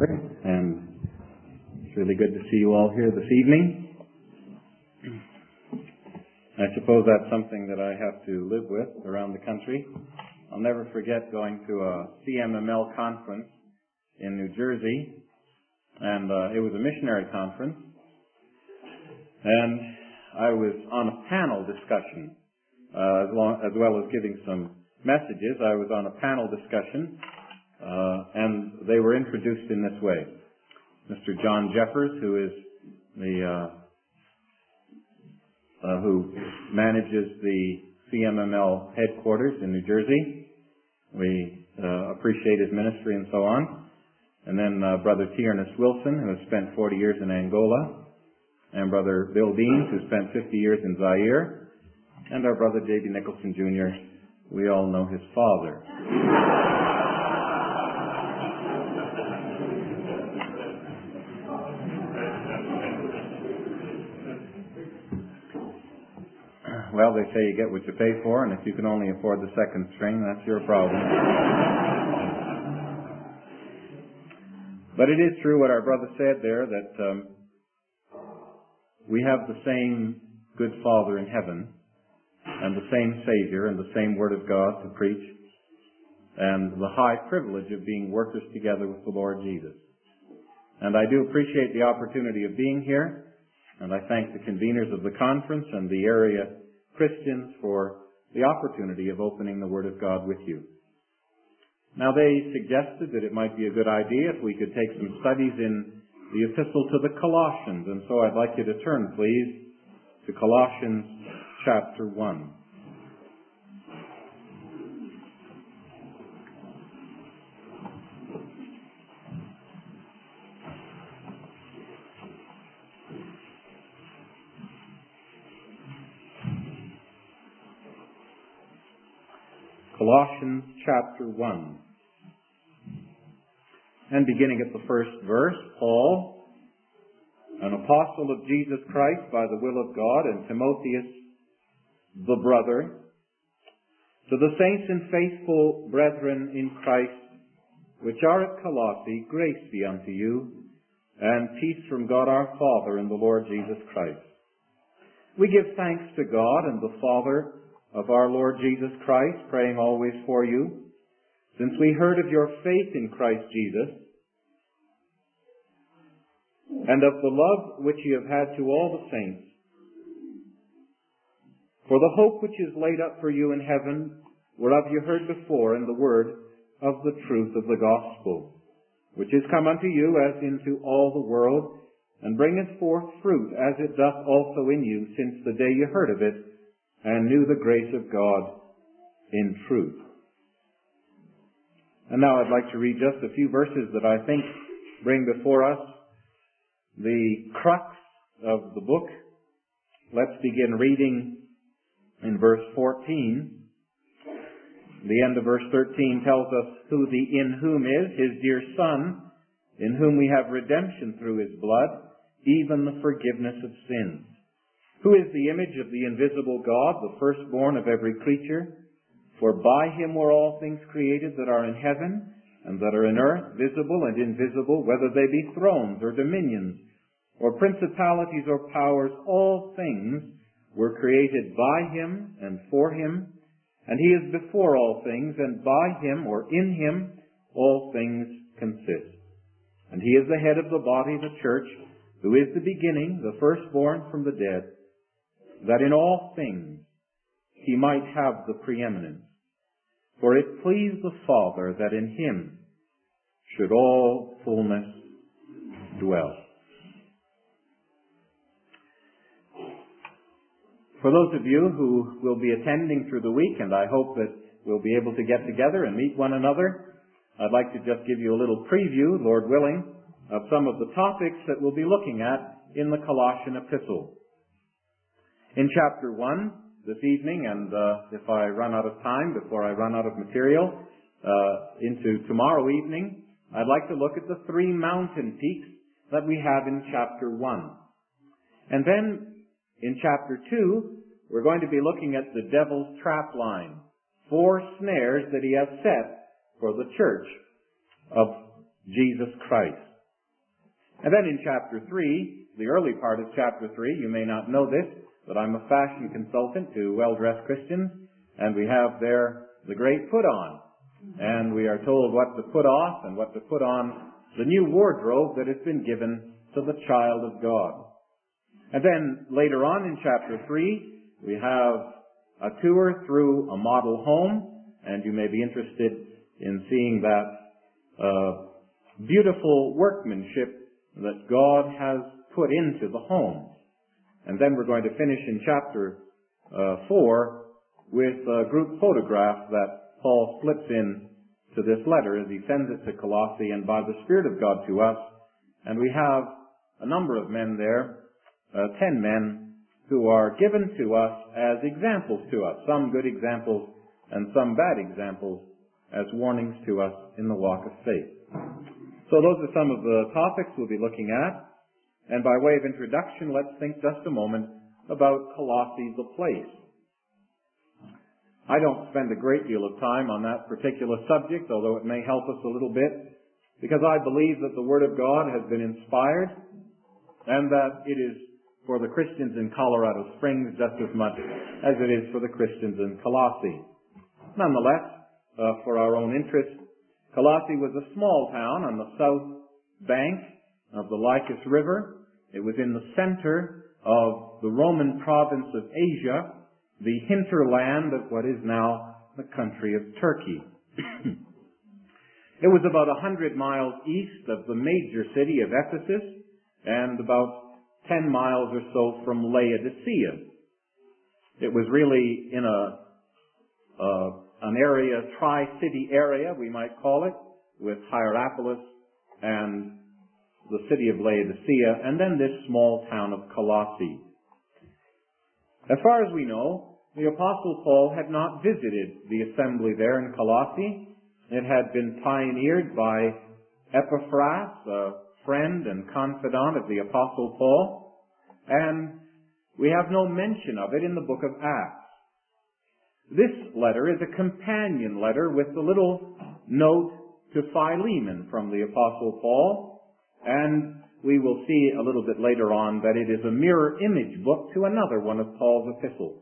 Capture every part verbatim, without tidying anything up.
Brother, and it's really good to see you all here this evening. I suppose that's something that I have to live with around the country. I'll never forget going to a C M M L conference in New Jersey, and uh, it was a missionary conference, and I was on a panel discussion, uh, as, long, as well as giving some messages. I was on a panel discussion, uh, and they were introduced in this way. Mister John Jeffers, who is the uh, uh, who manages the C M M L headquarters in New Jersey. We uh, appreciate his ministry and so on. And then uh, Brother T. Ernest Wilson, who has spent forty years in Angola, and Brother Bill Deans, who spent fifty years in Zaire, and our Brother J B Nicholson Junior We all know his father. Well, they say you get what you pay for, and if you can only afford the second string, that's your problem. But it is true what our brother said there, that um, we have the same good Father in heaven, and the same Savior, and the same Word of God to preach, and the high privilege of being workers together with the Lord Jesus. And I do appreciate the opportunity of being here, and I thank the conveners of the conference and the area Christians for the opportunity of opening the Word of God with you. Now, they suggested that it might be a good idea if we could take some studies in the epistle to the Colossians, and so I'd like you to turn, please, to Colossians chapter one. Colossians chapter one. And beginning at the first verse, Paul, an apostle of Jesus Christ by the will of God, and Timotheus, the brother, to the saints and faithful brethren in Christ, which are at Colossae, grace be unto you, and peace from God our Father and the Lord Jesus Christ. We give thanks to God and the Father of our Lord Jesus Christ, praying always for you, since we heard of your faith in Christ Jesus, and of the love which ye have had to all the saints, for the hope which is laid up for you in heaven, whereof you heard before in the word of the truth of the gospel, which is come unto you as into all the world, and bringeth forth fruit, as it doth also in you, since the day you heard of it, and knew the grace of God in truth. And now I'd like to read just a few verses that I think bring before us the crux of the book. Let's begin reading in verse fourteen. The end of verse thirteen tells us who the in whom is, his dear Son, in whom we have redemption through his blood, even the forgiveness of sins. Who is the image of the invisible God, the firstborn of every creature? For by him were all things created that are in heaven and that are in earth, visible and invisible, whether they be thrones or dominions or principalities or powers. All things were created by him and for him, and he is before all things, and by him or in him all things consist. And he is the head of the body, the church, who is the beginning, the firstborn from the dead, that in all things he might have the preeminence. For it pleased the Father that in him should all fullness dwell. For those of you who will be attending through the week, and I hope that we'll be able to get together and meet one another, I'd like to just give you a little preview, Lord willing, of some of the topics that we'll be looking at in the Colossian epistle. In chapter one, this evening, and uh, if I run out of time before I run out of material, uh, into tomorrow evening, I'd like to look at the three mountain peaks that we have in chapter one. And then, in chapter two, we're going to be looking at the devil's trap line, four snares that he has set for the church of Jesus Christ. And then in chapter three, the early part of chapter three, you may not know this, but I'm a fashion consultant to well-dressed Christians, and we have there the great put-on. And we are told what to put off and what to put on the new wardrobe that has been given to the child of God. And then later on in chapter three, we have a tour through a model home, and you may be interested in seeing that uh, beautiful workmanship that God has put into the home. And then we're going to finish in chapter uh, four with a group photograph that Paul slips in to this letter as he sends it to Colossae and by the Spirit of God to us. And we have a number of men there, uh, ten men, who are given to us as examples to us, some good examples and some bad examples as warnings to us in the walk of faith. So those are some of the topics we'll be looking at. And by way of introduction, let's think just a moment about Colossae, the place. I don't spend a great deal of time on that particular subject, although it may help us a little bit, because I believe that the Word of God has been inspired and that it is for the Christians in Colorado Springs just as much as it is for the Christians in Colossae. Nonetheless, uh, for our own interest, Colossae was a small town on the south bank of the Lycus River. It was in the center of the Roman province of Asia, the hinterland of what is now the country of Turkey. It was about a hundred miles east of the major city of Ephesus and about ten miles or so from Laodicea. It was really in a, uh, an area, tri-city area, we might call it, with Hierapolis and the city of Laodicea, and then this small town of Colossae. As far as we know, the Apostle Paul had not visited the assembly there in Colossae. It had been pioneered by Epaphras, a friend and confidant of the Apostle Paul, and we have no mention of it in the book of Acts. This letter is a companion letter with a little note to Philemon from the Apostle Paul, and we will see a little bit later on that it is a mirror image book to another one of Paul's epistles.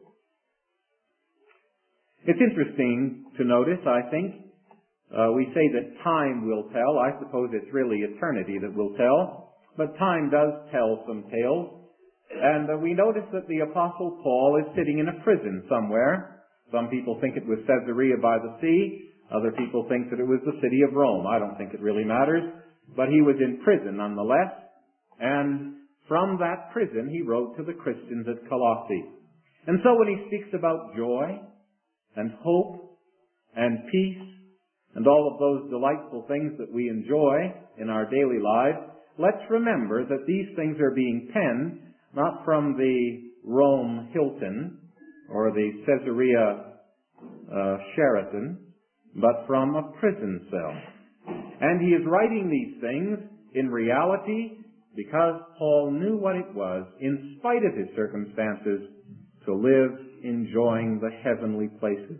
It's interesting to notice, I think, uh, we say that time will tell. I suppose it's really eternity that will tell, but time does tell some tales. And uh, we notice that the Apostle Paul is sitting in a prison somewhere. Some people think it was Caesarea by the sea. Other people think that it was the city of Rome. I don't think it really matters. But he was in prison nonetheless. And from that prison he wrote to the Christians at Colossae. And so when he speaks about joy and hope and peace and all of those delightful things that we enjoy in our daily lives, let's remember that these things are being penned not from the Rome Hilton or the Caesarea uh, Sheraton, but from a prison cell. And he is writing these things in reality because Paul knew what it was, in spite of his circumstances, to live enjoying the heavenly places.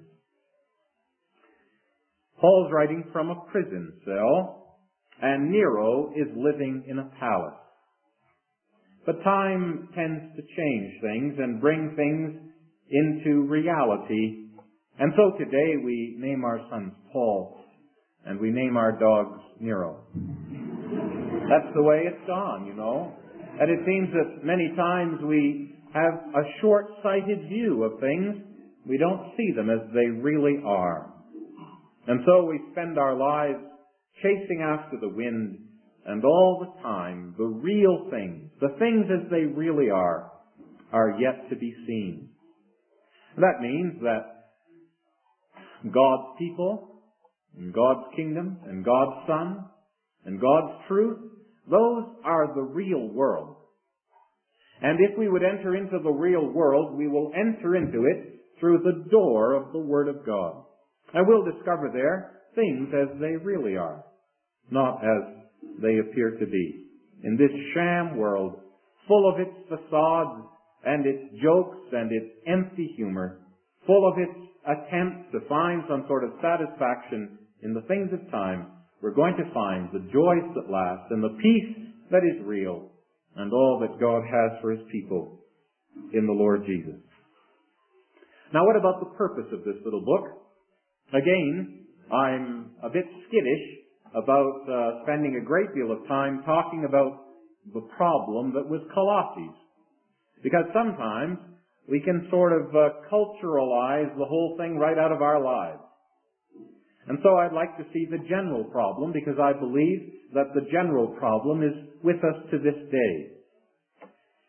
Paul's writing from a prison cell, and Nero is living in a palace. But time tends to change things and bring things into reality. And so today we name our sons Paul, and we name our dogs Nero. That's the way it's gone, you know. And it seems that many times we have a short-sighted view of things. We don't see them as they really are. And so we spend our lives chasing after the wind, and all the time the real things, the things as they really are, are yet to be seen. That means that God's people, and God's kingdom, and God's Son, and God's truth, those are the real world. And if we would enter into the real world, we will enter into it through the door of the Word of God. And we'll discover there things as they really are, not as they appear to be. In this sham world, full of its facades and its jokes and its empty humor, full of its attempts to find some sort of satisfaction in the things of time, we're going to find the joys that last and the peace that is real and all that God has for His people in the Lord Jesus. Now, what about the purpose of this little book? Again, I'm a bit skittish about uh, spending a great deal of time talking about the problem that was Colossae, because sometimes we can sort of uh, culturalize the whole thing right out of our lives. And so I'd like to see the general problem, because I believe that the general problem is with us to this day.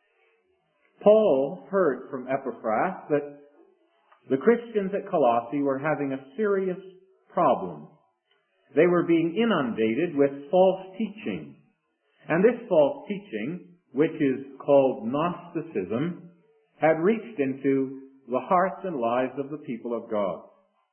Paul heard from Epaphras that the Christians at Colossae were having a serious problem. They were being inundated with false teaching. And this false teaching, which is called Gnosticism, had reached into the hearts and lives of the people of God.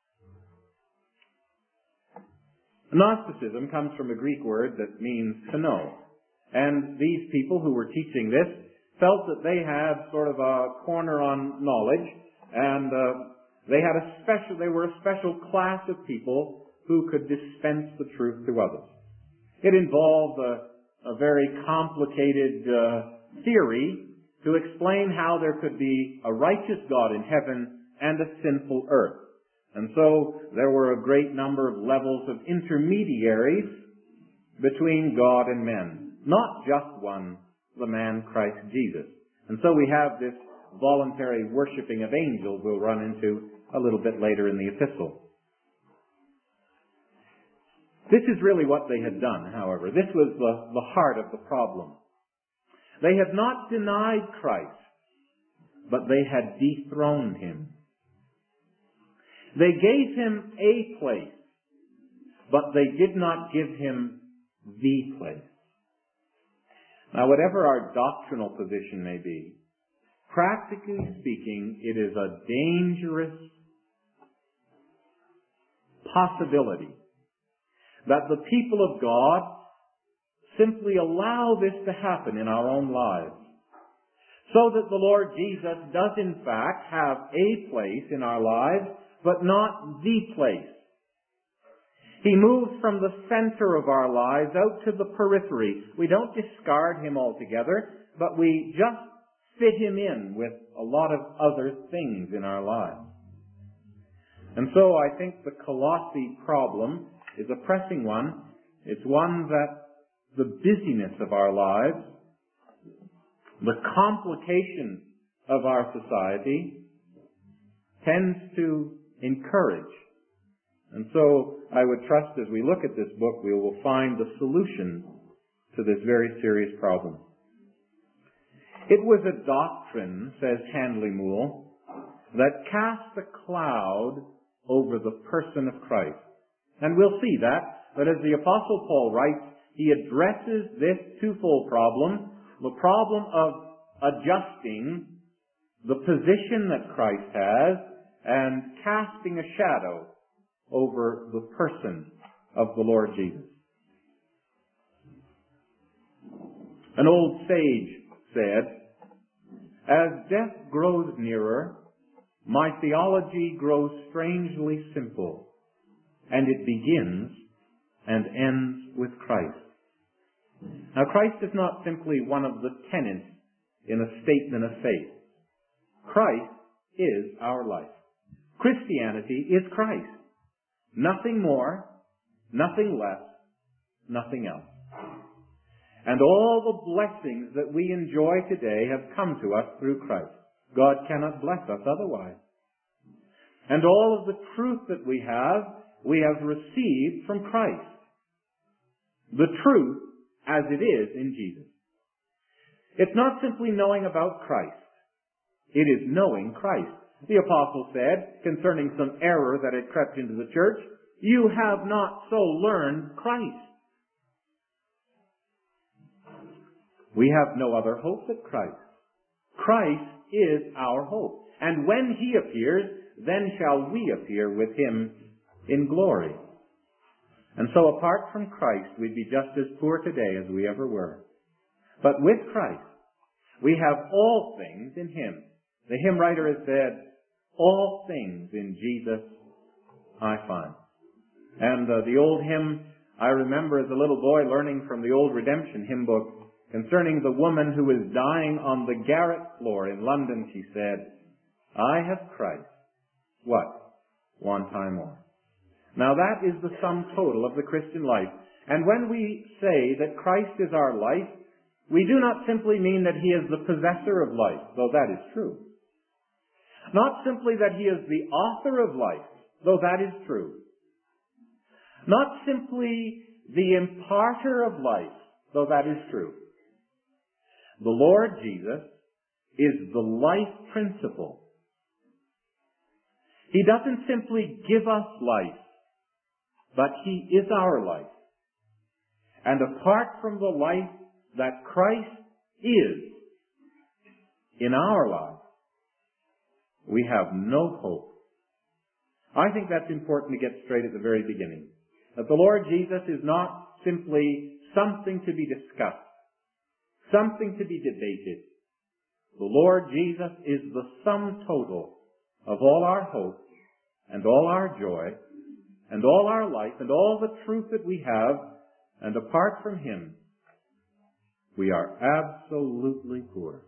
Gnosticism comes from a Greek word that means to know. And these people who were teaching this felt that they had sort of a corner on knowledge, and uh, they had a special, they were a special class of people who could dispense the truth to others. It involved a, a very complicated uh, theory to explain how there could be a righteous God in heaven and a sinful earth. And so there were a great number of levels of intermediaries between God and men. Not just one, the man Christ Jesus. And so we have this voluntary worshiping of angels we'll run into a little bit later in the epistle. This is really what they had done, however. This was the, the heart of the problem. They had not denied Christ, but they had dethroned Him. They gave Him a place, but they did not give Him the place. Now, whatever our doctrinal position may be, practically speaking, it is a dangerous possibility that the people of God simply allow this to happen in our own lives, so that the Lord Jesus does in fact have a place in our lives, but not the place. He moves from the center of our lives out to the periphery. We don't discard Him altogether, but we just fit Him in with a lot of other things in our lives. And so I think the Colossae problem is a pressing one. It's one that the busyness of our lives, the complication of our society, tends to encourage. And so I would trust as we look at this book, we will find the solution to this very serious problem. It was a doctrine, says Handley Moule, that cast a cloud over the person of Christ. And we'll see that, that as the Apostle Paul writes, he addresses this twofold problem, the problem of adjusting the position that Christ has and casting a shadow over the person of the Lord Jesus. An old sage said, "As death grows nearer, my theology grows strangely simple, and it begins and ends with Christ." Now, Christ is not simply one of the tenets in a statement of faith. Christ is our life. Christianity is Christ. Nothing more, nothing less, nothing else. And all the blessings that we enjoy today have come to us through Christ. God cannot bless us otherwise. And all of the truth that we have, we have received from Christ. The truth as it is in Jesus. It's not simply knowing about Christ. It is knowing Christ. The apostle said, concerning some error that had crept into the church, "You have not so learned Christ." We have no other hope but Christ. Christ is our hope. And when He appears, then shall we appear with Him in glory. And so apart from Christ, we'd be just as poor today as we ever were. But with Christ, we have all things in Him. The hymn writer has said, "All things in Jesus I find." And uh, the old hymn I remember as a little boy learning from the old Redemption hymn book Concerning the woman who was dying on the garret floor in London, she said, I have Christ. What? One time more. Now that is the sum total of the Christian life. And when we say that Christ is our life, we do not simply mean that He is the possessor of life, though that is true. Not simply that He is the author of life, though that is true. Not simply the imparter of life, though that is true. The Lord Jesus is the life principle. He doesn't simply give us life, but He is our life. And apart from the life that Christ is in our lives, we have no hope. I think that's important to get straight at the very beginning. That the Lord Jesus is not simply something to be discussed, something to be debated. The Lord Jesus is the sum total of all our hope and all our joy and all our life and all the truth that we have, and apart from Him, we are absolutely poor.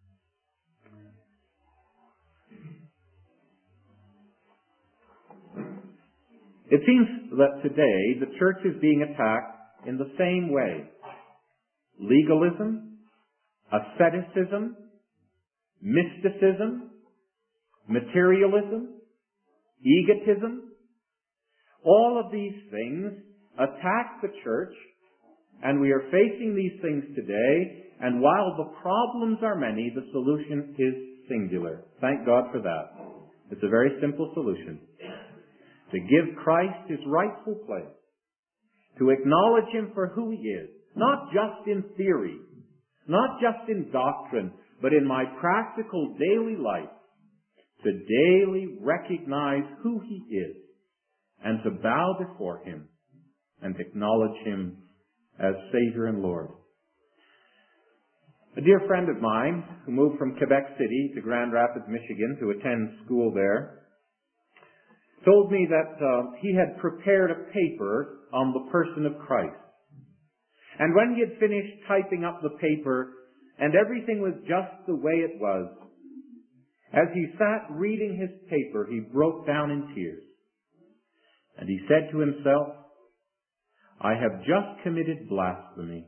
It seems that today the church is being attacked in the same way. Legalism, asceticism, mysticism, materialism, egotism, all of these things attack the church, and we are facing these things today, and while the problems are many, the solution is singular. Thank God for that. It's a very simple solution. To give Christ His rightful place. To acknowledge Him for who He is. Not just in theory. Not just in doctrine. But in my practical daily life. To daily recognize who He is. And to bow before Him. And acknowledge Him as Savior and Lord. A dear friend of mine who moved from Quebec City to Grand Rapids, Michigan to attend school there told me that uh, he had prepared a paper on the person of Christ. And when he had finished typing up the paper and everything was just the way it was, as he sat reading his paper, he broke down in tears. And he said to himself, I have just committed blasphemy.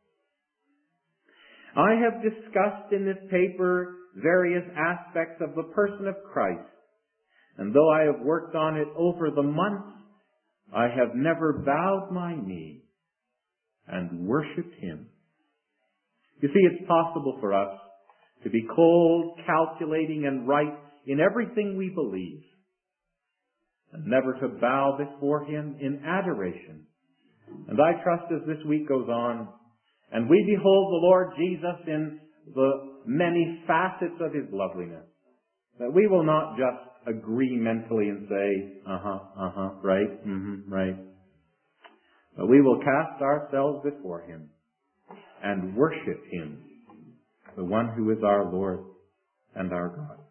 I have discussed in this paper various aspects of the person of Christ. And though I have worked on it over the months, I have never bowed my knee and worshipped Him. You see, it's possible for us to be cold, calculating, and right in everything we believe, and never to bow before Him in adoration. And I trust as this week goes on, and we behold the Lord Jesus in the many facets of His loveliness, that we will not just agree mentally and say, uh-huh, uh-huh, right, mm-hmm, right. But we will cast ourselves before Him and worship Him, the one who is our Lord and our God.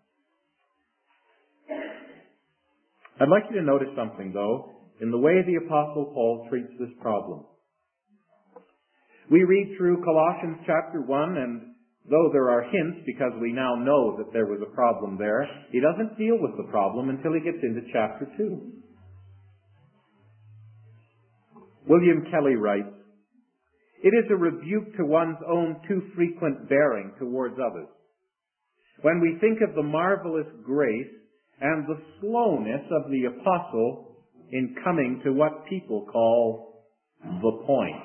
I'd like you to notice something, though, in the way the Apostle Paul treats this problem. We read through Colossians chapter one, and though there are hints, because we now know that there was a problem there, he doesn't deal with the problem until he gets into chapter two. William Kelly writes, it is a rebuke to one's own too frequent bearing towards others. When we think of the marvelous grace and the slowness of the apostle in coming to what people call the point.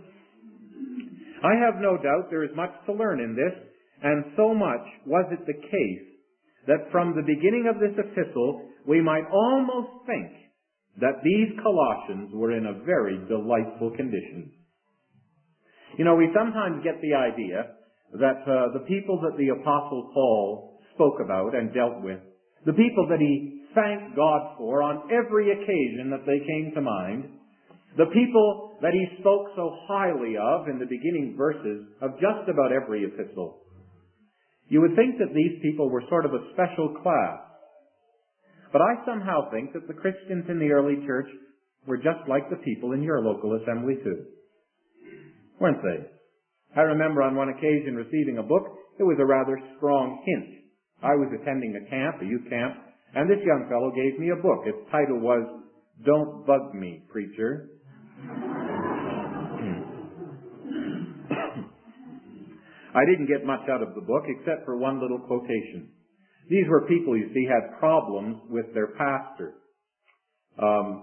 I have no doubt there is much to learn in this, and so much was it the case that from the beginning of this epistle we might almost think that these Colossians were in a very delightful condition. You know, we sometimes get the idea that uh, the people that the Apostle Paul spoke about and dealt with, the people that he thanked God for on every occasion that they came to mind, the people that he spoke so highly of in the beginning verses of just about every epistle, you would think that these people were sort of a special class. But I somehow think that the Christians in the early church were just like the people in your local assembly too. Weren't they? I remember on one occasion receiving a book. It was a rather strong hint. I was attending a camp, a youth camp, and this young fellow gave me a book. Its title was, "Don't Bug Me, Preacher." I didn't get much out of the book except for one little quotation. These were people, you see, had problems with their pastor. Um,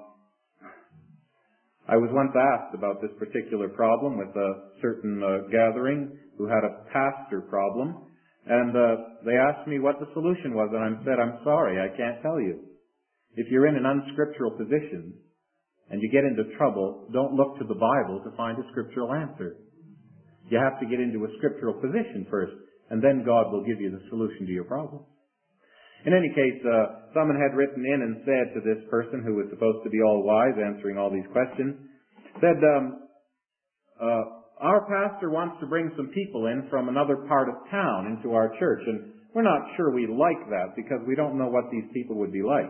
I was once asked about this particular problem with a certain uh, gathering who had a pastor problem, and uh, they asked me what the solution was, and I said, "I'm sorry, I can't tell you. If you're in an unscriptural position and you get into trouble, don't look to the Bible to find a scriptural answer. You have to get into a scriptural position first, and then God will give you the solution to your problem." In any case, uh, someone had written in and said to this person who was supposed to be all wise, answering all these questions, said, um, uh, "Our pastor wants to bring some people in from another part of town into our church, and we're not sure we like that because we don't know what these people would be like."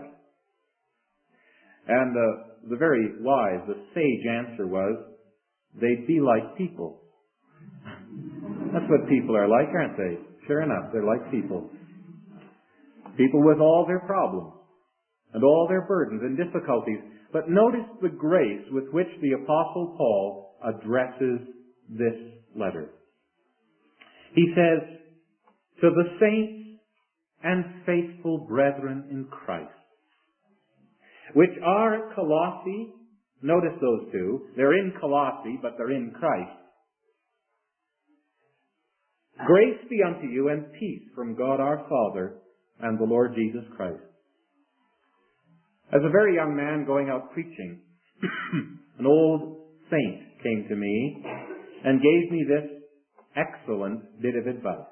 And uh, the very wise, the sage answer was, "They'd be like people." That's what people are like, aren't they? Sure enough, they're like people. People with all their problems and all their burdens and difficulties. But notice the grace with which the Apostle Paul addresses this letter. He says, "To the saints and faithful brethren in Christ, which are at Colossae," notice those two, they're in Colossae, but they're in Christ. "Grace be unto you and peace from God our Father and the Lord Jesus Christ." As a very young man going out preaching, an old saint came to me and gave me this excellent bit of advice.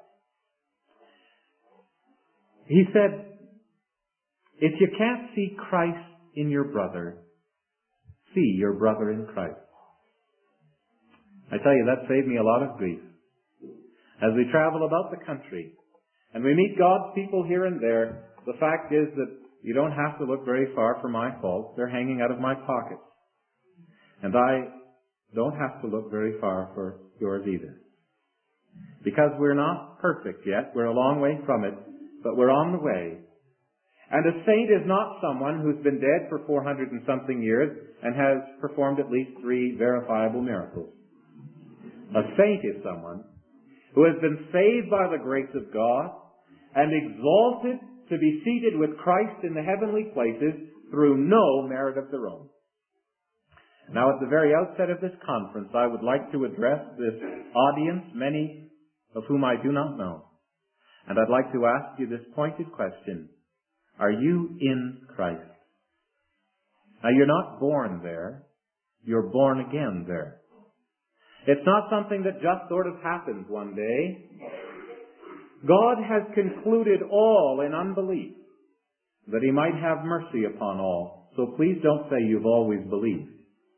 He said, "If you can't see Christ in your brother, see your brother in Christ." I tell you, that saved me a lot of grief. As we travel about the country and we meet God's people here and there, the fact is that you don't have to look very far for my faults. They're hanging out of my pockets. And I don't have to look very far for yours either. Because we're not perfect yet. We're a long way from it, but we're on the way. And a saint is not someone who's been dead for four hundred and something years and has performed at least three verifiable miracles. A saint is someone who has been saved by the grace of God and exalted to be seated with Christ in the heavenly places through no merit of their own. Now, at the very outset of this conference, I would like to address this audience, many of whom I do not know. And I'd like to ask you this pointed question. Are you in Christ? Now, you're not born there. You're born again there. It's not something that just sort of happens one day. God has concluded all in unbelief, that He might have mercy upon all. So please don't say you've always believed.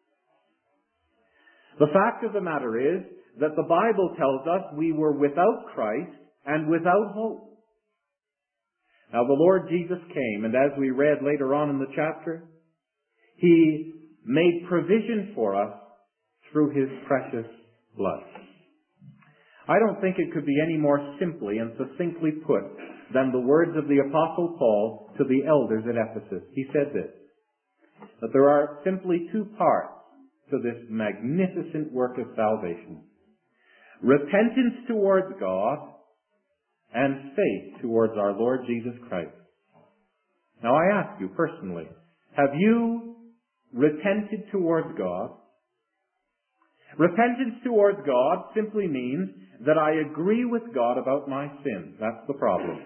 The fact of the matter is that the Bible tells us we were without Christ and without hope. Now the Lord Jesus came, and as we read later on in the chapter, He made provision for us through His precious blood. I don't think it could be any more simply and succinctly put than the words of the Apostle Paul to the elders at Ephesus. He said this, that there are simply two parts to this magnificent work of salvation. Repentance towards God and faith towards our Lord Jesus Christ. Now I ask you personally, have you repented towards God? Repentance towards God simply means that I agree with God about my sin. That's the problem.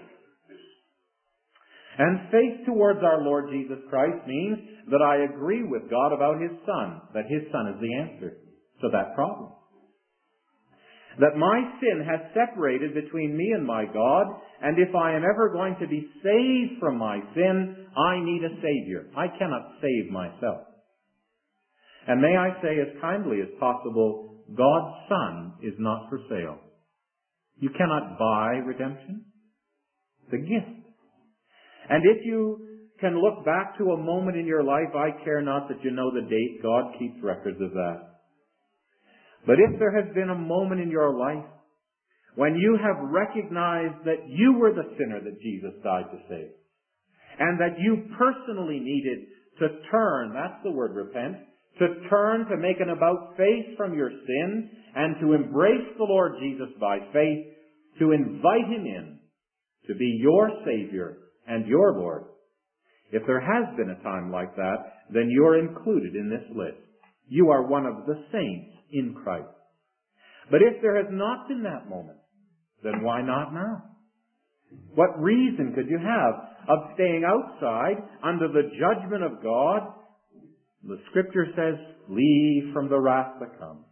And faith towards our Lord Jesus Christ means that I agree with God about His Son, that His Son is the answer to that problem. That my sin has separated between me and my God, and if I am ever going to be saved from my sin, I need a Savior. I cannot save myself. And may I say as kindly as possible, God's Son is not for sale. You cannot buy redemption. It's a gift. And if you can look back to a moment in your life, I care not that you know the date. God keeps records of that. But if there has been a moment in your life when you have recognized that you were the sinner that Jesus died to save, and that you personally needed to turn, that's the word repent, to turn to make an about-face from your sin and to embrace the Lord Jesus by faith, to invite Him in to be your Savior and your Lord. If there has been a time like that, then you're included in this list. You are one of the saints in Christ. But if there has not been that moment, then why not now? What reason could you have of staying outside under the judgment of God? The Scripture says, flee from the wrath to come.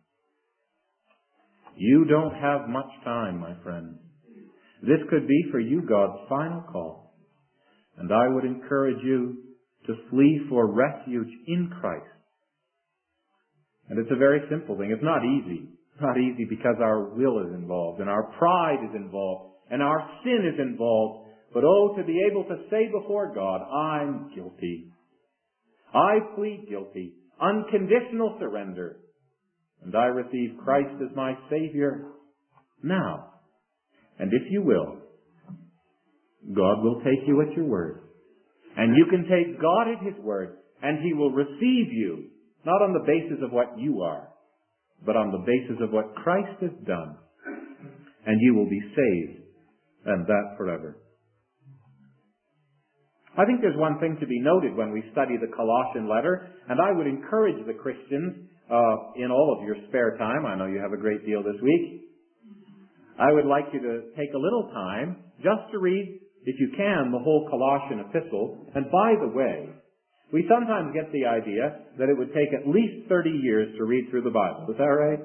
You don't have much time, my friend. This could be for you God's final call. And I would encourage you to flee for refuge in Christ. And it's a very simple thing. It's not easy. It's not easy because our will is involved and our pride is involved and our sin is involved. But oh, to be able to say before God, I'm guilty. I plead guilty. Unconditional surrender. And I receive Christ as my Savior now. And if you will, God will take you at your word. And you can take God at His word, and He will receive you, not on the basis of what you are, but on the basis of what Christ has done. And you will be saved, and that forever. I think there's one thing to be noted when we study the Colossian letter, and I would encourage the Christians uh, in all of your spare time, I know you have a great deal this week, I would like you to take a little time just to read, if you can, the whole Colossian epistle. And by the way, we sometimes get the idea that it would take at least thirty years to read through the Bible. Is that right?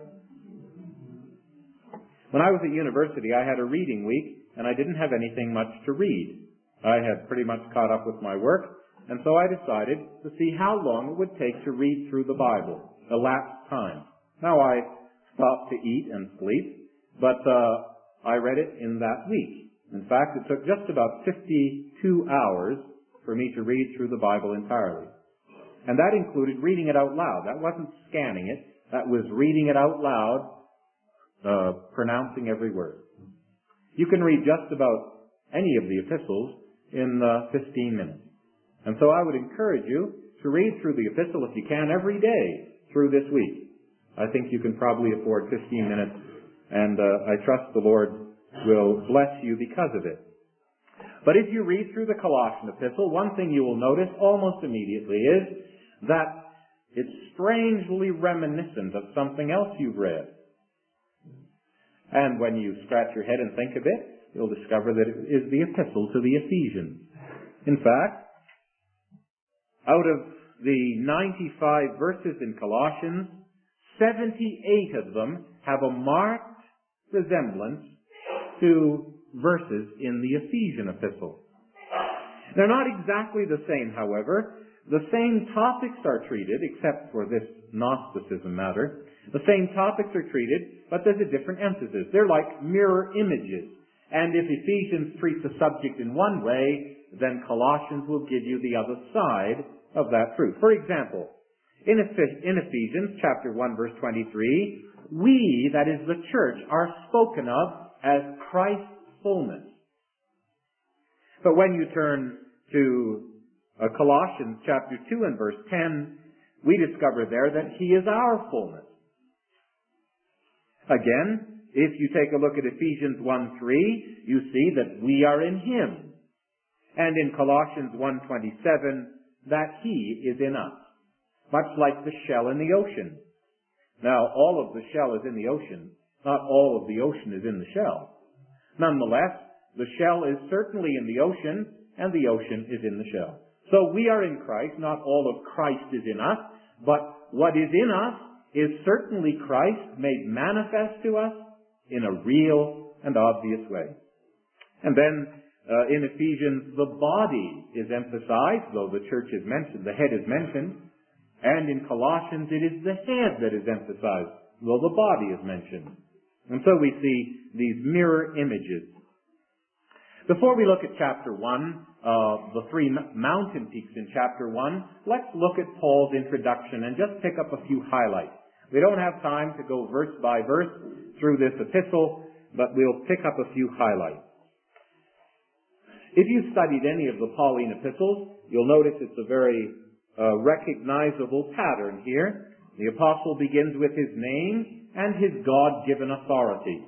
When I was at university, I had a reading week, and I didn't have anything much to read. I had pretty much caught up with my work, and so I decided to see how long it would take to read through the Bible, elapsed time. Now, I stopped to eat and sleep, but uh, I read it in that week. In fact, it took just about fifty-two hours for me to read through the Bible entirely. And that included reading it out loud. That wasn't scanning it. That was reading it out loud, uh, pronouncing every word. You can read just about any of the epistles in uh, fifteen minutes. And so I would encourage you to read through the epistle, if you can, every day through this week. I think you can probably afford fifteen minutes, and uh, I trust the Lord will bless you because of it. But if you read through the Colossian epistle, one thing you will notice almost immediately is that it's strangely reminiscent of something else you've read. And when you scratch your head and think of it, you'll discover that it is the epistle to the Ephesians. In fact, out of the ninety-five verses in Colossians, seventy-eight of them have a marked resemblance to verses in the Ephesian epistle. They're not exactly the same, however. The same topics are treated, except for this Gnosticism matter. The same topics are treated, but there's a different emphasis. They're like mirror images. And if Ephesians treats a subject in one way, then Colossians will give you the other side of that truth. For example, in Ephesians chapter one, verse twenty-three, we, that is the church, are spoken of as Christ's fullness. But when you turn to uh, Colossians chapter two and verse ten, we discover there that He is our fullness. Again, if you take a look at Ephesians one three, you see that we are in Him. And in Colossians one twenty-seven, that He is in us. Much like the shell in the ocean. Now, all of the shell is in the ocean. Not all of the ocean is in the shell. Nonetheless, the shell is certainly in the ocean, and the ocean is in the shell. So we are in Christ. Not all of Christ is in us, but what is in us is certainly Christ made manifest to us in a real and obvious way. And then uh, in Ephesians, the body is emphasized, though the church is mentioned, the head is mentioned. And in Colossians, it is the head that is emphasized, though the body is mentioned. And so we see these mirror images. Before we look at chapter one, uh, the three mountain peaks in chapter one, let's look at Paul's introduction and just pick up a few highlights. We don't have time to go verse by verse through this epistle, but we'll pick up a few highlights. If you've studied any of the Pauline epistles, you'll notice it's a very uh, recognizable pattern here. The apostle begins with his name and his God-given authority.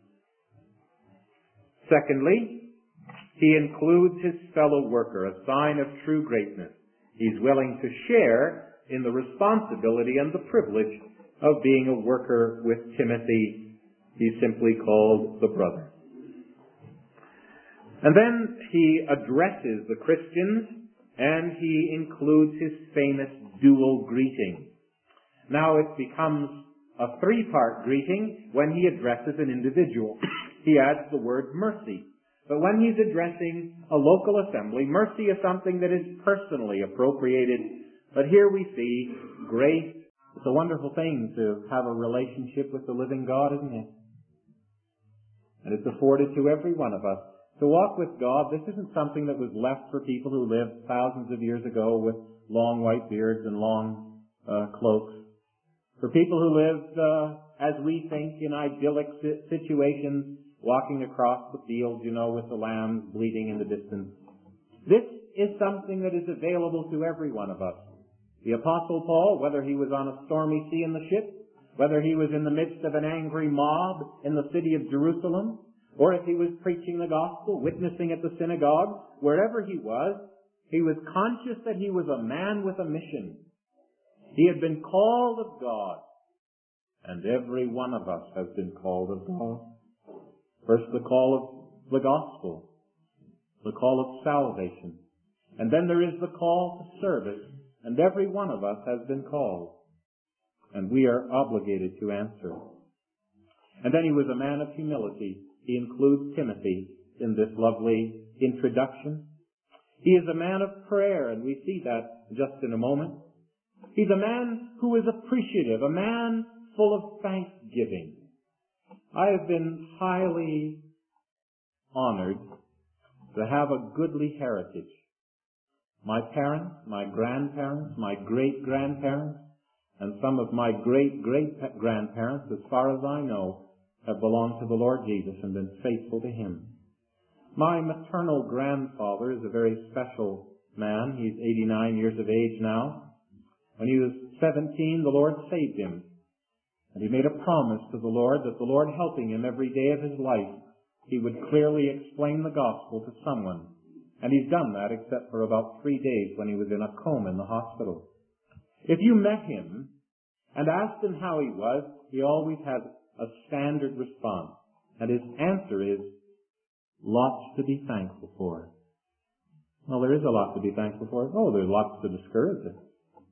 Secondly, he includes his fellow worker, a sign of true greatness. He's willing to share in the responsibility and the privilege of being a worker with Timothy. He's simply called the brother. And then he addresses the Christians, and he includes his famous dual greeting. Now it becomes a three-part greeting when he addresses an individual. He adds the word mercy. But when he's addressing a local assembly, mercy is something that is personally appropriated. But here we see grace. It's a wonderful thing to have a relationship with the living God, isn't it? And it's afforded to every one of us. To walk with God, this isn't something that was left for people who lived thousands of years ago with long white beards and long uh, cloaks. For people who lived, uh, as we think, in idyllic situations, walking across the fields, you know, with the lambs bleating in the distance. This is something that is available to every one of us. The Apostle Paul, whether he was on a stormy sea in the ship, whether he was in the midst of an angry mob in the city of Jerusalem, or if he was preaching the gospel, witnessing at the synagogue, wherever he was, he was conscious that he was a man with a mission. He had been called of God, and every one of us has been called of God. First, the call of the gospel, the call of salvation, and then there is the call to service, and every one of us has been called, and we are obligated to answer. And then he was a man of humility. He includes Timothy in this lovely introduction. He is a man of prayer, and we see that just in a moment. He's a man who is appreciative, a man full of thanksgiving. I have been highly honored to have a goodly heritage. My parents, my grandparents, my great-grandparents, and some of my great-great-grandparents, as far as I know, have belonged to the Lord Jesus and been faithful to Him. My maternal grandfather is a very special man. He's eighty-nine years of age now. When he was seventeen, the Lord saved him. And he made a promise to the Lord that the Lord, helping him every day of his life, he would clearly explain the gospel to someone. And he's done that except for about three days when he was in a coma in the hospital. If you met him and asked him how he was, he always had a standard response. And his answer is, lots to be thankful for. Well, there is a lot to be thankful for. Oh, there's lots to discourage us.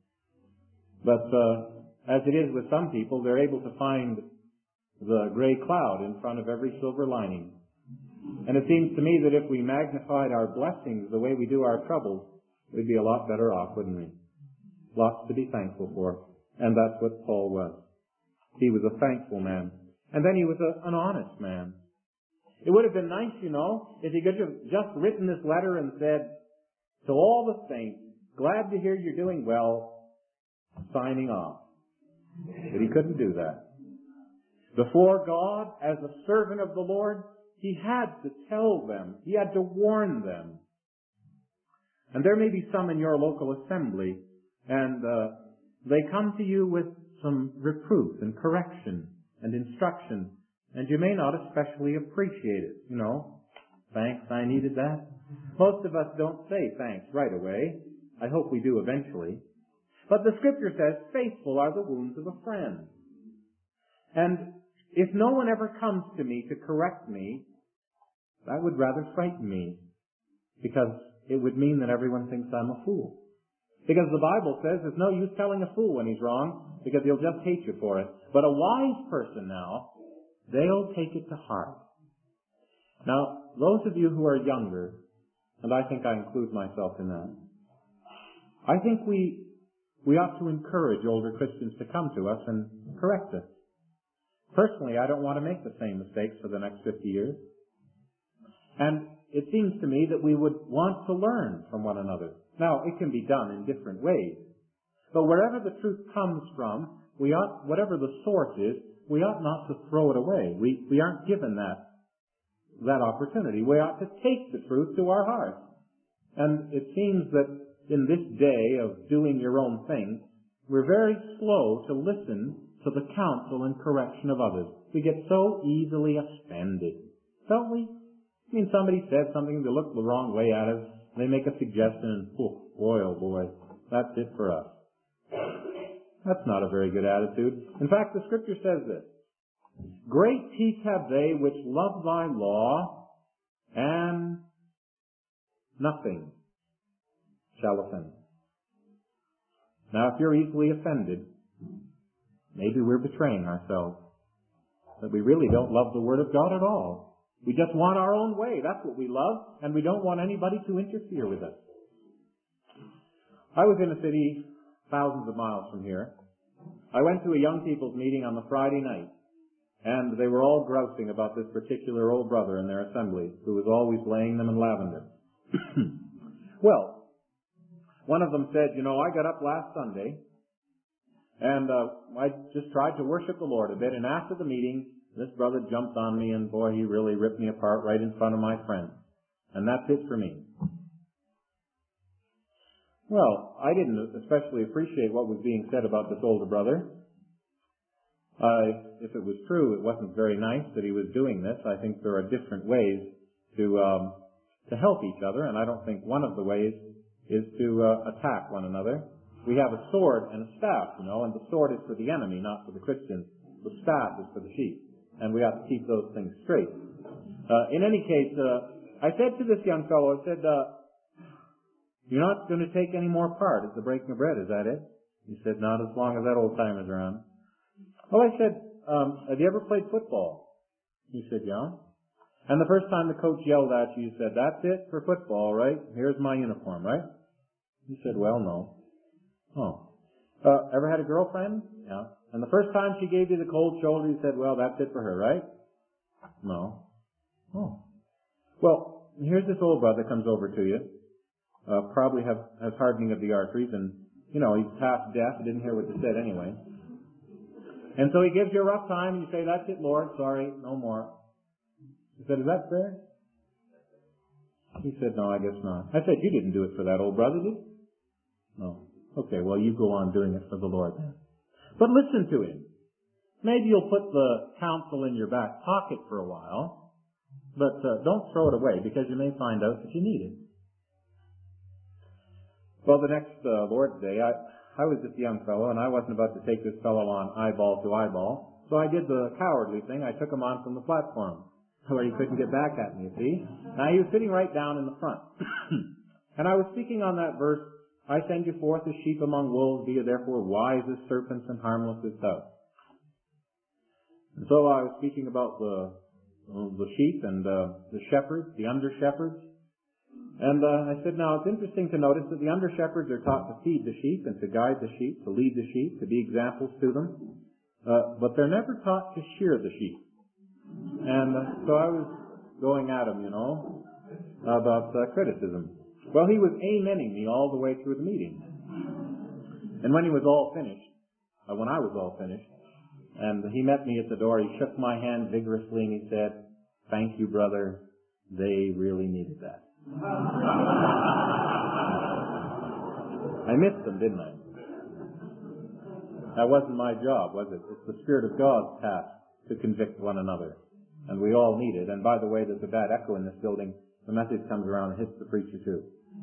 But uh, as it is with some people, they're able to find the gray cloud in front of every silver lining. And it seems to me that if we magnified our blessings the way we do our troubles, we'd be a lot better off, wouldn't we? Lots to be thankful for. And that's what Paul was. He was a thankful man. And then he was a, an honest man. It would have been nice, you know, if he could have just written this letter and said, to all the saints, glad to hear you're doing well, signing off. But he couldn't do that. Before God, as a servant of the Lord, he had to tell them. He had to warn them. And there may be some in your local assembly, and uh, they come to you with some reproof and correction and instruction, and you may not especially appreciate it. You know, thanks, I needed that. Most of us don't say thanks right away. I hope we do eventually. But the Scripture says, faithful are the wounds of a friend. And if no one ever comes to me to correct me, that would rather frighten me, because it would mean that everyone thinks I'm a fool. Because the Bible says there's no use telling a fool when he's wrong, because he'll just hate you for it. But a wise person now, they'll take it to heart. Now, those of you who are younger, and I think I include myself in that, I think we we ought to encourage older Christians to come to us and correct us. Personally, I don't want to make the same mistakes for the next fifty years. And it seems to me that we would want to learn from one another. Now, it can be done in different ways. But wherever the truth comes from, we ought, whatever the source is, we ought not to throw it away. We, we aren't given that, that opportunity. We ought to take the truth to our hearts. And it seems that in this day of doing your own thing, we're very slow to listen to the counsel and correction of others. We get so easily offended, don't we? I mean, somebody said something, they look the wrong way at us, they make a suggestion, and oh, boy, oh boy, that's it for us. That's not a very good attitude. In fact, the Scripture says this, great peace have they which love thy law, and nothing shall offend. Now, if you're easily offended, maybe we're betraying ourselves. That we really don't love the Word of God at all. We just want our own way. That's what we love, and we don't want anybody to interfere with us. I was in a city thousands of miles from here. I went to a young people's meeting on the Friday night, and they were all grousing about this particular old brother in their assembly who was always laying them in lavender. Well, one of them said, you know, I got up last Sunday, and uh, I just tried to worship the Lord a bit, and after the meeting, this brother jumped on me, and boy, he really ripped me apart right in front of my friends. And that's it for me. Well, I didn't especially appreciate what was being said about this older brother. Uh, if it was true, it wasn't very nice that he was doing this. I think there are different ways to um, to help each other, and I don't think one of the ways is to uh, attack one another. We have a sword and a staff, you know, and the sword is for the enemy, not for the Christians. The staff is for the sheep, and we have to keep those things straight. Uh, in any case, uh, I said to this young fellow, I said, uh, you're not going to take any more part at the breaking of bread, is that it? He said, not as long as that old timer's around. Well, I said, um, have you ever played football? He said, yeah. And the first time the coach yelled at you, you said, that's it for football, right? Here's my uniform, right? He said, well, no. Oh. Uh, ever had a girlfriend? Yeah. And the first time she gave you the cold shoulder, you said, well, that's it for her, right? No. Oh. Well, here's this old brother comes over to you, uh, probably have, has hardening of the arteries, and, you know, he's half deaf, he didn't hear what you said anyway. And so he gives you a rough time, and you say, that's it, Lord, sorry, no more. He said, is that fair? He said, no, I guess not. I said, you didn't do it for that old brother, did you? No. Okay, well, you go on doing it for the Lord then. But listen to him. Maybe you'll put the counsel in your back pocket for a while, but uh, don't throw it away because you may find out that you need it. Well, the next uh, Lord's Day, I, I was this young fellow, and I wasn't about to take this fellow on eyeball to eyeball, so I did the cowardly thing. I took him on from the platform where he couldn't get back at me, you see. Now, he was sitting right down in the front. And I was speaking on that verse, I send you forth as sheep among wolves, be you therefore wise as serpents and harmless as doves. And so I was speaking about the the sheep and uh, the shepherds, the under-shepherds. And uh, I said, now it's interesting to notice that the under-shepherds are taught to feed the sheep and to guide the sheep, to lead the sheep, to be examples to them. Uh, but they're never taught to shear the sheep. And uh, so I was going at him, you know, about uh, criticism. Well, he was amening me all the way through the meeting. And when he was all finished, uh, when I was all finished, and he met me at the door, he shook my hand vigorously and he said, thank you, brother. They really needed that. I missed them, didn't I? That wasn't my job, was it? It's the Spirit of God's task to convict one another. And we all need it. And by the way, there's a bad echo in this building. The message comes around and hits the preacher too.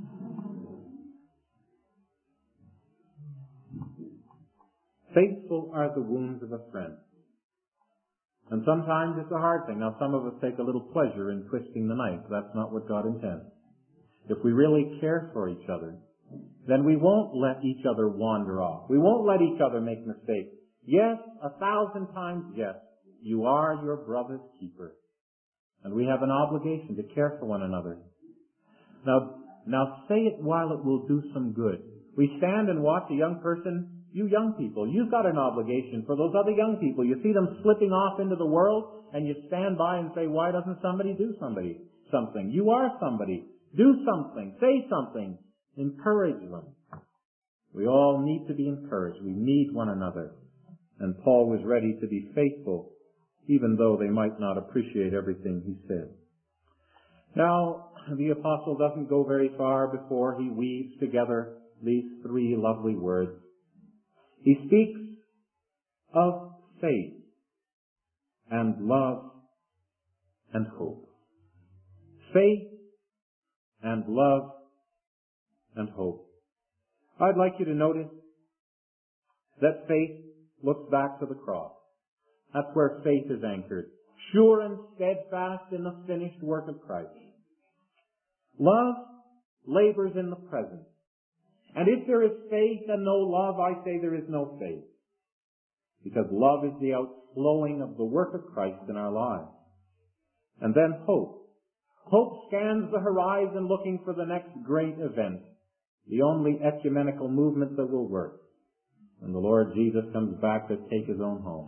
Faithful are the wounds of a friend. And sometimes it's a hard thing. Now, some of us take a little pleasure in twisting the knife. That's not what God intends. If we really care for each other, then we won't let each other wander off. We won't let each other make mistakes. Yes, a thousand times yes, you are your brother's keeper. And we have an obligation to care for one another. Now, now say it while it will do some good. We stand and watch a young person. You young people, you've got an obligation for those other young people. You see them slipping off into the world, and you stand by and say, why doesn't somebody do somebody something? You are somebody. Do something. Say something. Encourage them. We all need to be encouraged. We need one another. And Paul was ready to be faithful, even though they might not appreciate everything he said. Now, the apostle doesn't go very far before he weaves together these three lovely words. He speaks of faith and love and hope. Faith and love and hope. I'd like you to notice that faith looks back to the cross. That's where faith is anchored, sure and steadfast in the finished work of Christ. Love labors in the present. And if there is faith and no love, I say there is no faith. Because love is the outflowing of the work of Christ in our lives. And then hope. Hope scans the horizon looking for the next great event, the only ecumenical movement that will work, when the Lord Jesus comes back to take his own home.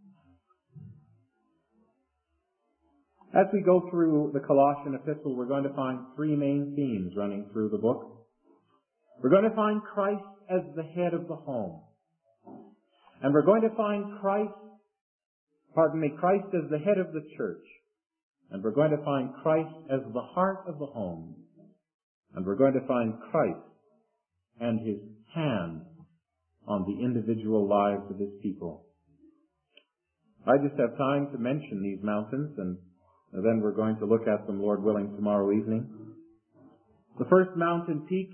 As we go through the Colossian epistle, we're going to find three main themes running through the book. We're going to find Christ as the head of the home. And we're going to find Christ, pardon me, Christ as the head of the church. And we're going to find Christ as the heart of the home. And we're going to find Christ and his hand on the individual lives of his people. I just have time to mention these mountains, and then we're going to look at them, Lord willing, tomorrow evening. The first mountain peak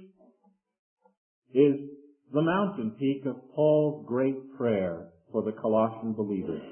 is the mountain peak of Paul's great prayer for the Colossian believers.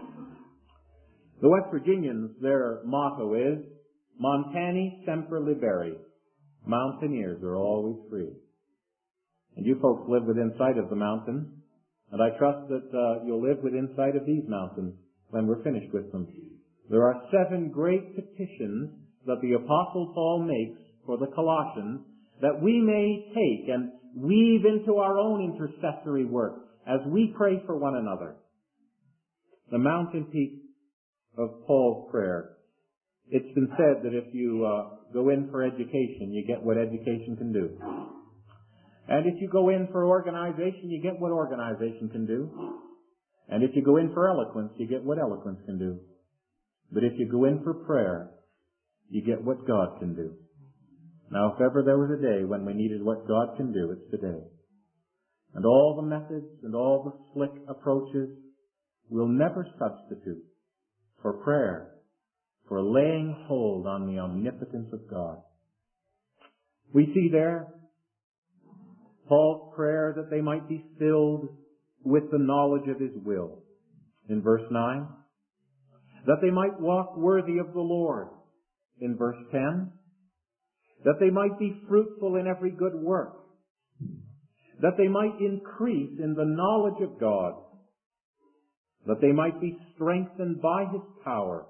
The West Virginians, their motto is, Montani semper liberi. Mountaineers are always free. And you folks live within sight of the mountains, and I trust that uh, you'll live within sight of these mountains when we're finished with them. There are seven great petitions that the Apostle Paul makes for the Colossians that we may take and weave into our own intercessory work as we pray for one another. The mountain peak of Paul's prayer. It's been said that if you uh, go in for education, you get what education can do. And if you go in for organization, you get what organization can do. And if you go in for eloquence, you get what eloquence can do. But if you go in for prayer, you get what God can do. Now, if ever there was a day when we needed what God can do, it's today. And all the methods and all the slick approaches will never substitute for prayer, for laying hold on the omnipotence of God. We see there Paul's prayer that they might be filled with the knowledge of his will. In verse nine, that they might walk worthy of the Lord. In verse ten, that they might be fruitful in every good work. That they might increase in the knowledge of God. That they might be strengthened by his power.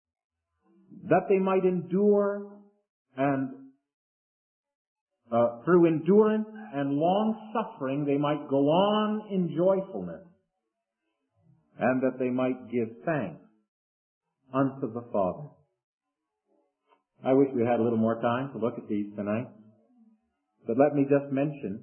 That they might endure and uh, through endurance and long suffering they might go on in joyfulness. And that they might give thanks unto the Father. I wish we had a little more time to look at these tonight. But let me just mention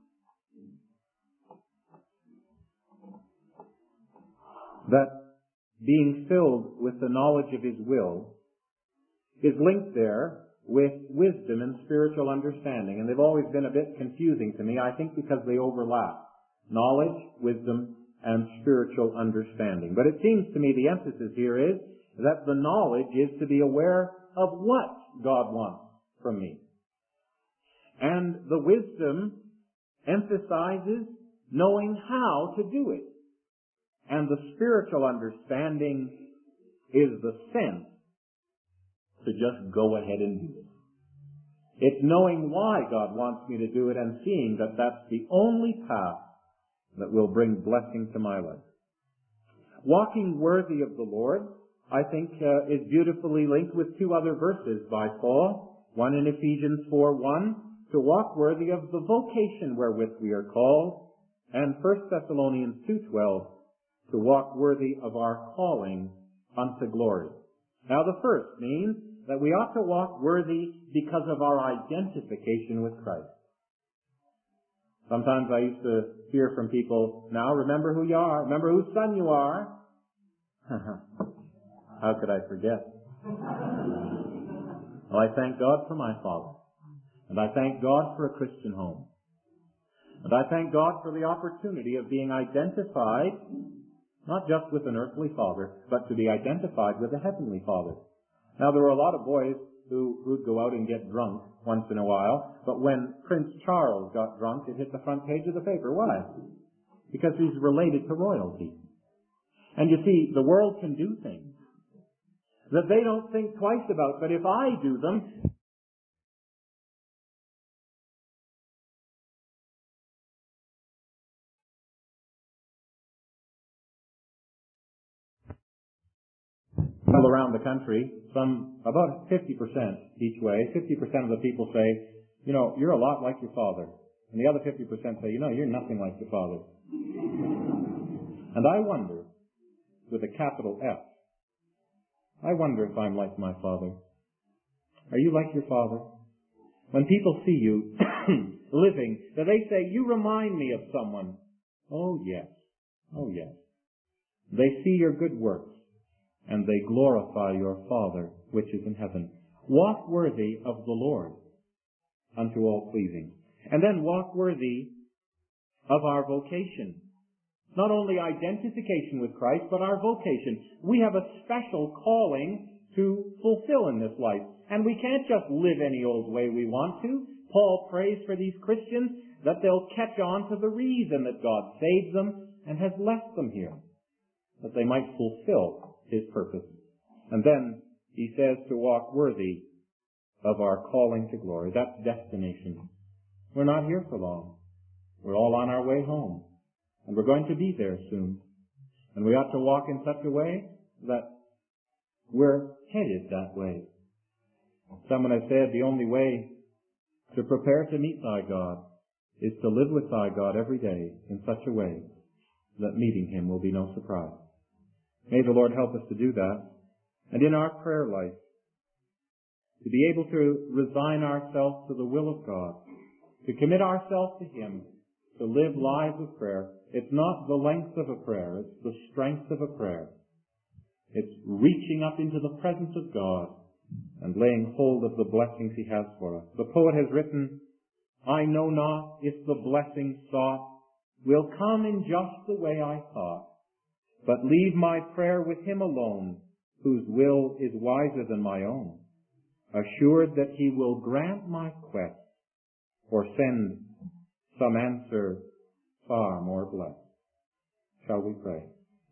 that being filled with the knowledge of his will is linked there with wisdom and spiritual understanding. And they've always been a bit confusing to me, I think because they overlap. Knowledge, wisdom, and spiritual understanding. But it seems to me the emphasis here is that the knowledge is to be aware of what God wants from me. And the wisdom emphasizes knowing how to do it. And the spiritual understanding is the sense to just go ahead and do it. It's knowing why God wants me to do it and seeing that that's the only path that will bring blessing to my life. Walking worthy of the Lord, I think, uh, is beautifully linked with two other verses by Paul. One in Ephesians four one, to walk worthy of the vocation wherewith we are called, and First Thessalonians two twelve, to walk worthy of our calling unto glory. Now the first means that we ought to walk worthy because of our identification with Christ. Sometimes I used to hear from people, now remember who you are, remember whose son you are. How could I forget? Well, I thank God for my father. And I thank God for a Christian home. And I thank God for the opportunity of being identified, not just with an earthly father, but to be identified with a heavenly father. Now, there were a lot of boys who would go out and get drunk once in a while, but when Prince Charles got drunk, it hit the front page of the paper. Why? Because he's related to royalty. And you see, the world can do things that they don't think twice about, but if I do them, all around the country, some, about fifty percent each way, fifty percent of the people say, you know, you're a lot like your father. And the other fifty percent say, you know, you're nothing like your father. And I wonder, with a capital F, I wonder if I'm like my father. Are you like your father? When people see you living, do they say, you remind me of someone? Oh, yes. Oh, yes. They see your good works, and they glorify your Father which is in heaven. Walk worthy of the Lord unto all pleasing. And then walk worthy of our vocation. Not only identification with Christ, but our vocation. We have a special calling to fulfill in this life. And we can't just live any old way we want to. Paul prays for these Christians that they'll catch on to the reason that God saved them and has left them here, that they might fulfill His purpose. And then he says to walk worthy of our calling to glory. That's destination. We're not here for long. We're all on our way home. And we're going to be there soon. And we ought to walk in such a way that we're headed that way. Someone has said the only way to prepare to meet thy God is to live with thy God every day in such a way that meeting Him will be no surprise. May the Lord help us to do that. And in our prayer life, to be able to resign ourselves to the will of God, to commit ourselves to Him, to live lives of prayer. It's not the length of a prayer, it's the strength of a prayer. It's reaching up into the presence of God and laying hold of the blessings He has for us. The poet has written, I know not if the blessing sought will come in just the way I thought, but leave my prayer with Him alone, whose will is wiser than my own, assured that He will grant my quest, or send some answer far more blessed. Shall we pray?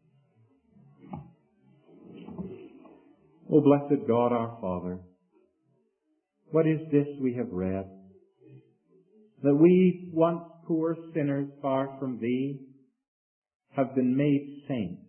O blessed God our Father, what is this we have read? That we, once poor sinners far from Thee, have been made saints.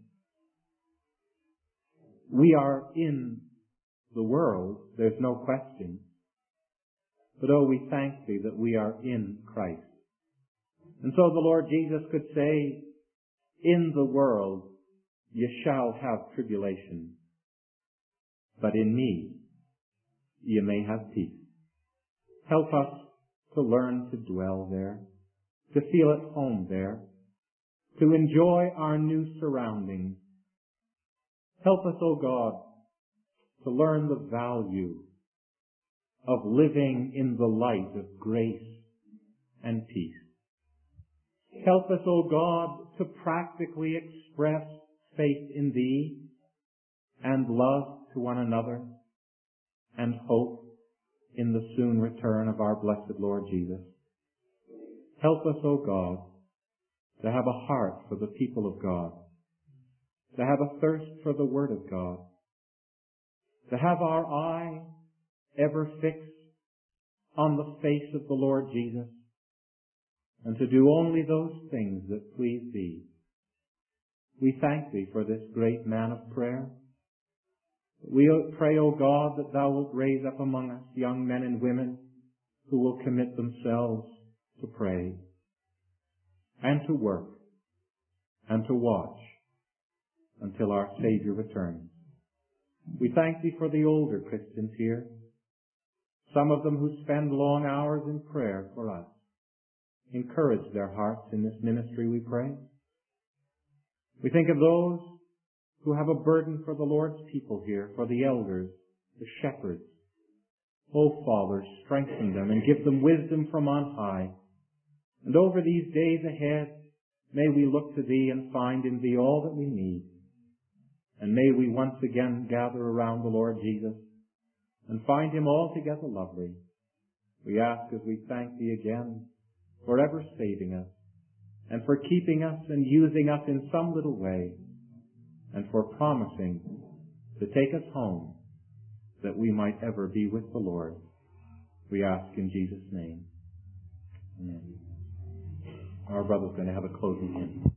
We are in the world, there's no question. But oh, we thank Thee that we are in Christ. And so the Lord Jesus could say, in the world ye shall have tribulation, but in me ye may have peace. Help us to learn to dwell there, to feel at home there, to enjoy our new surroundings. Help us, O God, to learn the value of living in the light of grace and peace. Help us, O God, to practically express faith in Thee and love to one another and hope in the soon return of our blessed Lord Jesus. Help us, O God, to have a heart for the people of God, to have a thirst for the Word of God, to have our eye ever fixed on the face of the Lord Jesus, and to do only those things that please Thee. We thank Thee for this great man of prayer. We pray, O God, that Thou wilt raise up among us young men and women who will commit themselves to pray and to work and to watch until our Savior returns. We thank Thee for the older Christians here, some of them who spend long hours in prayer for us. encourage their hearts in this ministry, we pray. We think of those who have a burden for the Lord's people here, for the elders, the shepherds. O Father, strengthen them and give them wisdom from on high. And over these days ahead, may we look to Thee and find in Thee all that we need. And may we once again gather around the Lord Jesus and find Him altogether lovely. We ask as we thank Thee again for ever saving us and for keeping us and using us in some little way and for promising to take us home that we might ever be with the Lord. We ask in Jesus' name. Amen. Our brother's going to have a closing hymn.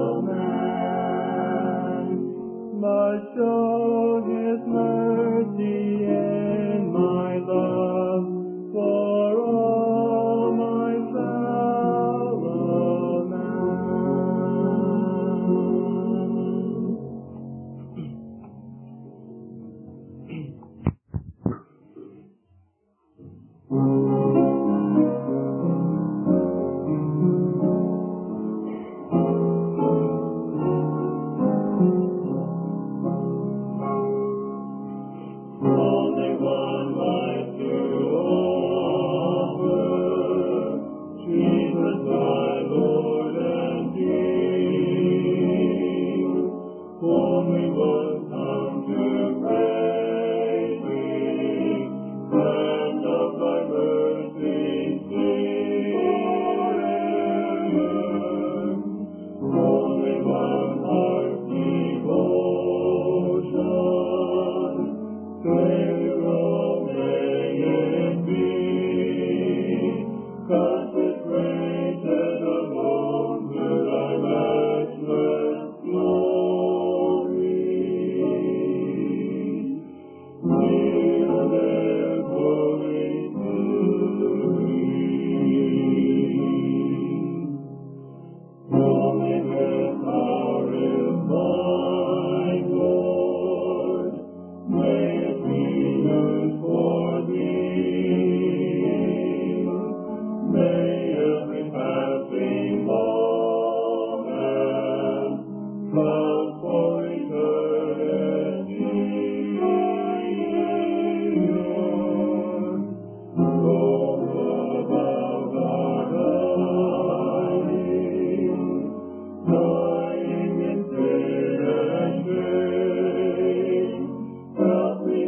Show His mercy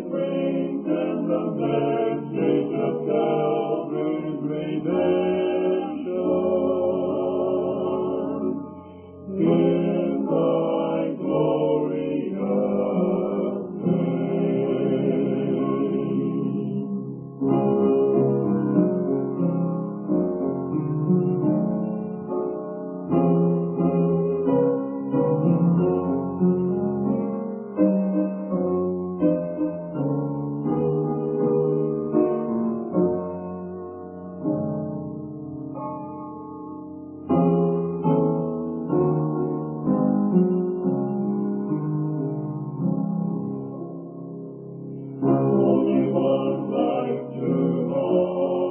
brings them the message of Calvary's redemption. In thy glorious only one life to all.